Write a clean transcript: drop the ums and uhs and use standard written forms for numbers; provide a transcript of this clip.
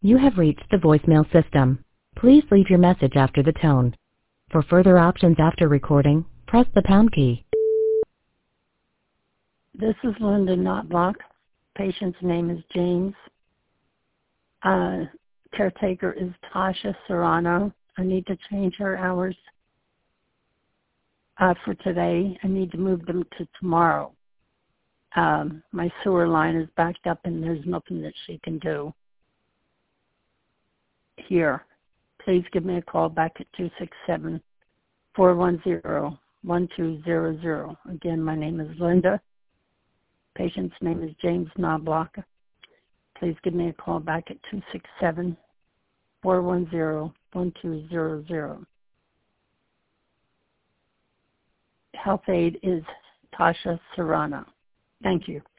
You have reached the voicemail system. Please leave your message after the tone. For further options after recording, press the pound key. This is Linda Knotblock. Patient's name is James. Caretaker is Tasha Serrano. I need to change her hours for today. I need to move them to tomorrow. My sewer line is backed up and there's nothing that she can do here. Please give me a call back at 267-410-1200. Again, my name is Linda. Patient's name is James Knobloch. Please give me a call back at 267-410-1200. Health aide is Tasha Serrano. Thank you.